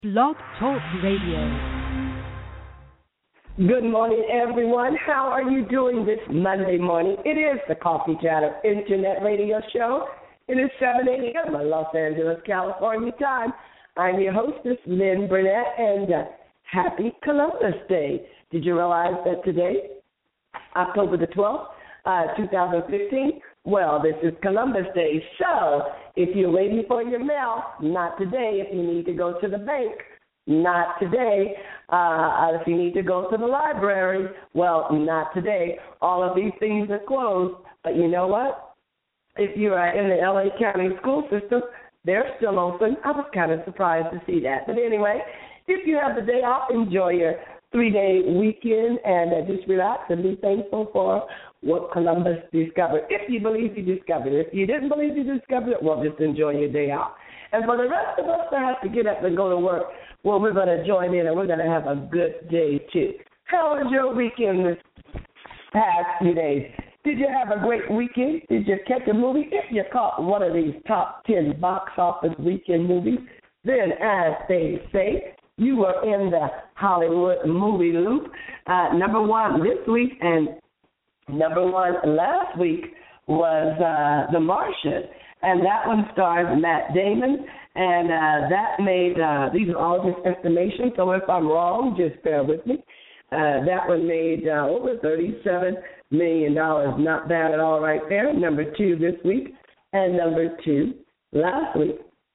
Blog Talk Radio. Good morning, everyone. How are you doing this Monday morning? It is the Coffee Chatter Internet Radio Show. It is 7 a.m. Los Angeles, California time. I'm your hostess, Lynn Burnett, and happy Columbus Day. Did you realize that today, October the 12th, 2015, well, this is Columbus Day. So if you're waiting for your mail, not today. If you need to go to the bank, not today. If you need to go to the library, well, not today. All of these things are closed. But you know what? If you are in the L.A. County school system, they're still open. I was kind of surprised to see that. But anyway, if you have the day off, enjoy your 3-day weekend and just relax and be thankful for what Columbus discovered. If you believe you discovered it. If you didn't believe you discovered it, well, just enjoy your day off. And for the rest of us that have to get up and go to work, well, we're going to join in and we're going to have a good day, too. How was your weekend this past few days? Did you have a great weekend? Did you catch a movie? If you caught one of these top 10 box office weekend movies, then as they say, you were in the Hollywood movie loop. Number one this week and number one last week was The Martian, and that one stars Matt Damon, and that made, these are all just estimation, so if I'm wrong, just bear with me. That one made over $37 million. Not bad at all right there. Number two this week, and number two last week.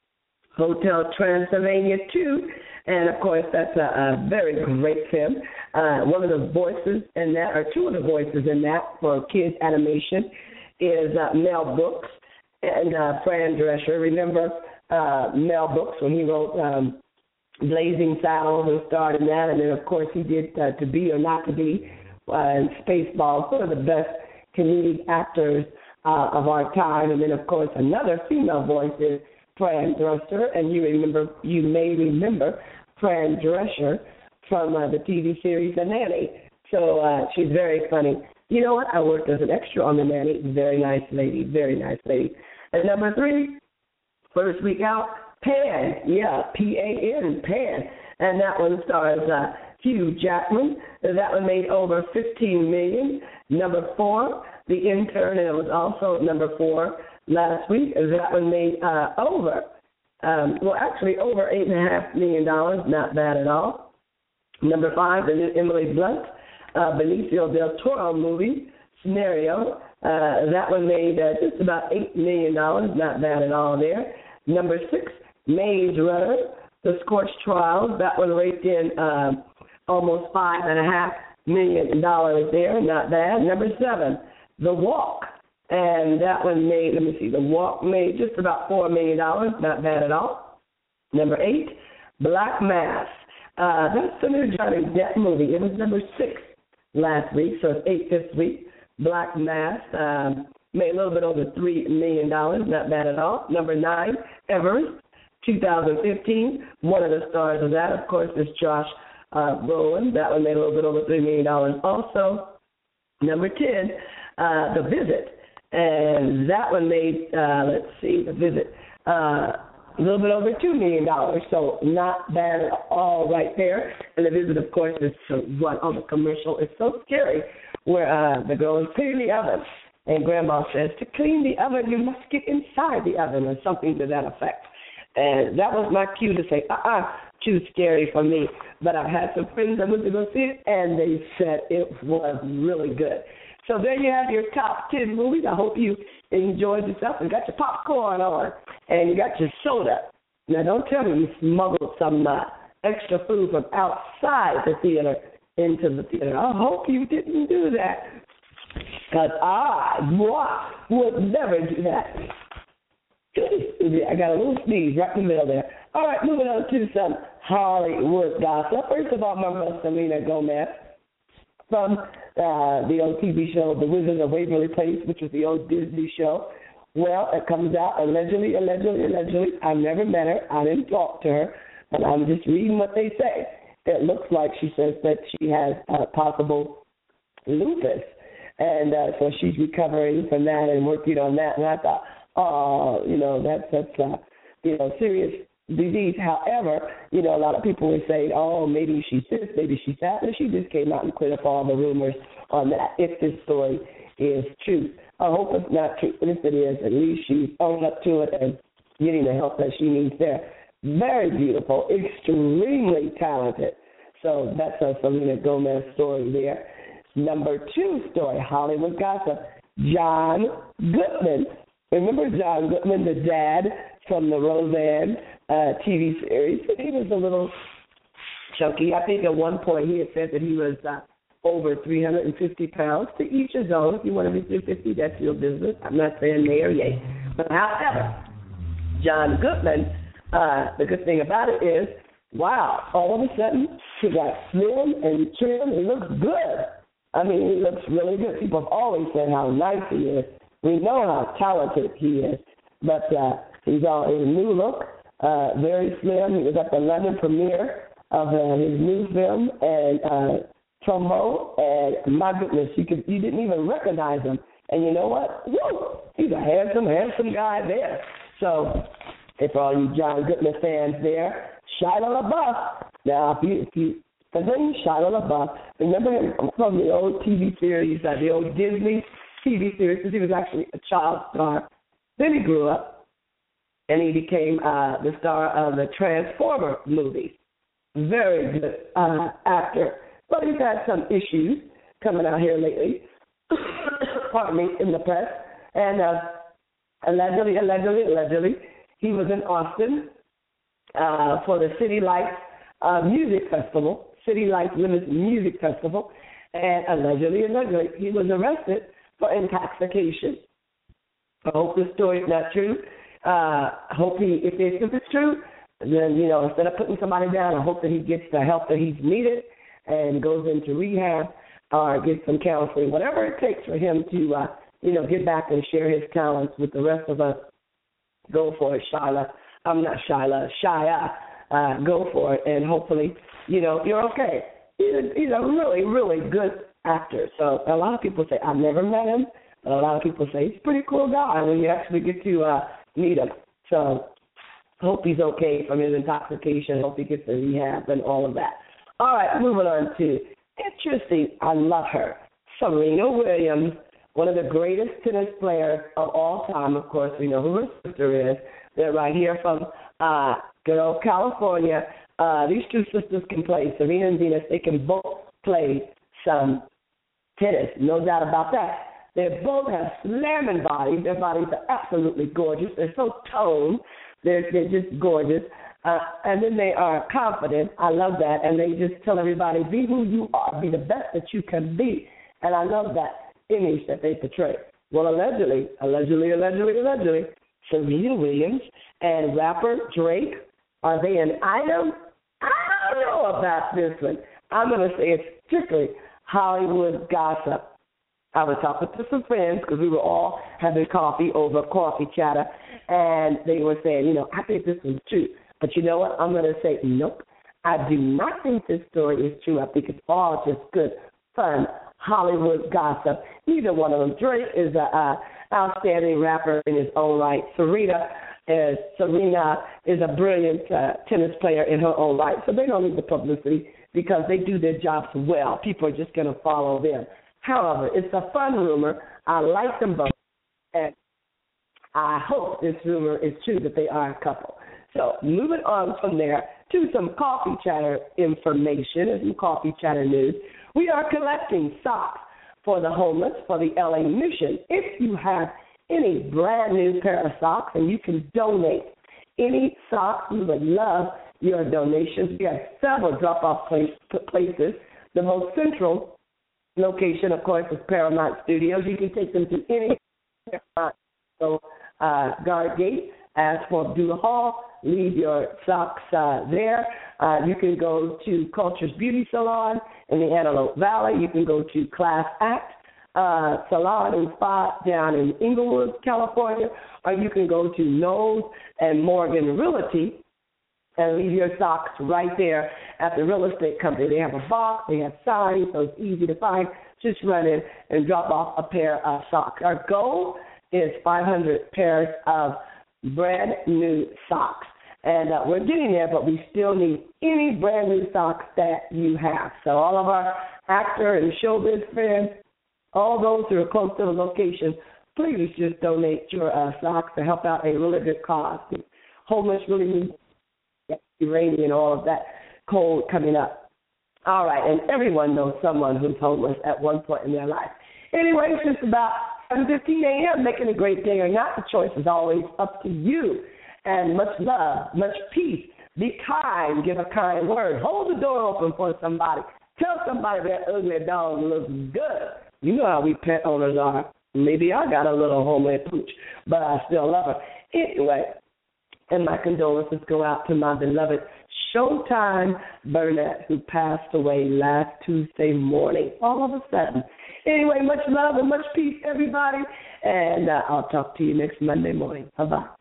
Hotel Transylvania 2, and of course that's a very great film. One of the voices in that, or two of the voices in that for kids animation is Mel Brooks and Fran Drescher. Remember Mel Brooks when he wrote Blazing Saddles and starred in that, and then of course he did To Be or Not to Be and Spaceballs, one of the best comedic actors of our time. And then of course another female voice is Fran Drescher, and you may remember Fran Drescher from the TV series The Nanny. So she's very funny. You know what? I worked as an extra on The Nanny. Very nice lady, very nice lady. And number three, first week out, Pan. Yeah, P-A-N, Pan. And that one stars Hugh Jackman. That one made over $15 million. Number four, The Intern, and it was also number four last week. That one made over $8.5 million. Not bad at all. Number five, the new Emily Blunt, Benicio del Toro movie, Scenario. That one made just about $8 million. Not bad at all there. Number six, Maze Runner, The Scorched Trials. That one raked in almost $5.5 million there. Not bad. Number seven, The Walk. And that one made, The Walk made just about $4 million. Not bad at all. Number eight, Black Mass. That's the new Johnny Depp movie. It was number 6 last week, so it's 8 this week. Black Mass made a little bit over $3 million. Not bad at all. Number 9, Everest, 2015. One of the stars of that, of course, is Josh Brolin. That one made a little bit over $3 million also. Number 10, The Visit. And that one made, The Visit, a little bit over $2 million. So not bad at all right there. And The Visit, of course, is one on the commercial. It's so scary where the girl is cleaning the oven. And Grandma says, to clean the oven, you must get inside the oven or something to that effect. And that was my cue to say, too scary for me. But I had some friends that went to go see it, and they said it was really good. So there you have your top 10 movies. I hope you enjoyed yourself and got your popcorn on and you got your soda. Now, don't tell me you smuggled some extra food from outside the theater into the theater. I hope you didn't do that because I would never do that. I got a little sneeze right in the middle there. All right, moving on to some Hollywood gossip. First of all, Mama Selena Gomez from the old TV show, The Wizard of Waverly Place, which was the old Disney show. Well, it comes out allegedly. I've never met her. I didn't talk to her, but I'm just reading what they say. It looks like she says that she has possible lupus, and so she's recovering from that and working on that. And I thought, that's serious disease. However, a lot of people were saying, oh, maybe she's this, maybe she's that, and she just came out and cleared up all the rumors on that, if this story is true. I hope it's not true, but if it is, at least she's owned up to it and getting the help that she needs there. Very beautiful, extremely talented. So that's a Selena Gomez story there. Number 2 story, Hollywood gossip, John Goodman. Remember John Goodman, the dad from the Roseanne TV series? He was a little chunky. I think at one point he had said that he was over 350 pounds. To each his own. If you want to be 350, that's your business. I'm not saying nay or yay. But however, John Goodman, the good thing about it is, wow, all of a sudden he got slim and trim. He looks good. I mean, he looks really good. People have always said how nice he is. We know how talented he is. But he's all in a new look, very slim. He was at the London premiere of his new film, and Trumbo, and my goodness, you didn't even recognize him. And you know what? Woo! He's a handsome guy there. So, for all you John Goodman fans there, Shia LaBeouf. Now, if you the name Shia LaBeouf, remember him from the old TV series, the old Disney TV series, because he was actually a child star. Then he grew up, and he became the star of the Transformer movie. Very good actor. But he's had some issues coming out here lately, pardon me, in the press. And allegedly, he was in Austin for the City Lights Music Festival, City Lights Limited Music Festival, and allegedly, he was arrested for intoxication. I hope this story is not true. If it's true, then, instead of putting somebody down, I hope that he gets the help that he's needed and goes into rehab or gets some counseling, whatever it takes for him to, get back and share his talents with the rest of us. Go for it, Shia. Go for it, and hopefully, you're okay. He's a really, really good actor. So a lot of people say, I've never met him, but a lot of people say he's a pretty cool guy when you actually get to meet him. So hope he's okay from his intoxication. Hope he gets to rehab and all of that. All right, moving on to interesting. I love her. Serena Williams, one of the greatest tennis players of all time. Of course, we know who her sister is. They're right here from good old California. These two sisters can play. Serena and Venus, they can both play some tennis. No doubt about that. They both have slamming bodies. Their bodies are absolutely gorgeous. They're so toned. They're just gorgeous. And then they are confident. I love that. And they just tell everybody, be who you are. Be the best that you can be. And I love that image that they portray. Well, allegedly, Serena Williams and rapper Drake, are they an item? I don't know about this one. I'm going to say it's strictly Hollywood gossip. I was talking to some friends because we were all having coffee over coffee chatter, and they were saying, I think this is true. But you know what? I'm going to say, nope. I do not think this story is true. I think it's all just good, fun Hollywood gossip. Neither one of them. Drake is an outstanding rapper in his own right. Serena is a brilliant tennis player in her own right. So they don't need the publicity because they do their jobs well. People are just going to follow them. However, it's a fun rumor. I like them both. And I hope this rumor is true that they are a couple. So moving on from there to some coffee chatter information and some coffee chatter news. We are collecting socks for the homeless for the LA Mission. If you have any brand new pair of socks and you can donate any socks, we would love your donations. We have several drop-off places. The most central location, of course, is Paramount Studios. You can take them to any guard gate. Ask for Abdullah Hall. Leave your socks there. You can go to Culture's Beauty Salon in the Antelope Valley. You can go to Class Act Salon and Spa down in Inglewood, California. Or you can go to Knowles and Morgan Realty and leave your socks right there at the real estate company. They have a box. They have signs, so it's easy to find. Just run in and drop off a pair of socks. Our goal is 500 pairs of brand new socks. And we're getting there, but we still need any brand new socks that you have. So all of our actor and showbiz friends, all those who are close to the location, please just donate your socks to help out a really good cause. The homeless really need rainy and all of that cold coming up. All right, and everyone knows someone who's homeless at one point in their life. Anyway, it's just about 7:15 a.m., making a great day or not. The choice is always up to you. And much love, much peace. Be kind, give a kind word. Hold the door open for somebody. Tell somebody that ugly dog looks good. You know how we pet owners are. Maybe I got a little homely pooch, but I still love her. Anyway, and my condolences go out to my beloved Showtime Burnett, who passed away last Tuesday morning, all of a sudden. Anyway, much love and much peace, everybody, and I'll talk to you next Monday morning. Bye-bye.